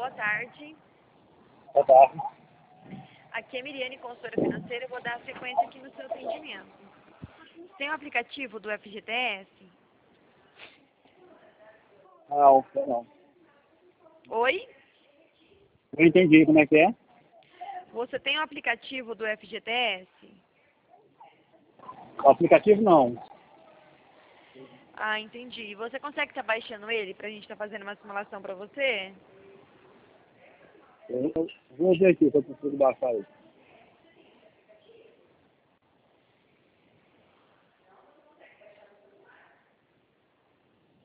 boa tarde. Boa tarde. Aqui é Miriane, consultora financeira. Eu vou dar sequência aqui no seu atendimento. Tem o aplicativo do FGTS? Não, não. Oi? Eu entendi como é que é. Você tem o aplicativo do FGTS? O aplicativo não. Ah, entendi. Você consegue estar baixando ele pra gente estar fazendo uma simulação pra você? Eu vou ver aqui se eu consigo baixar ele.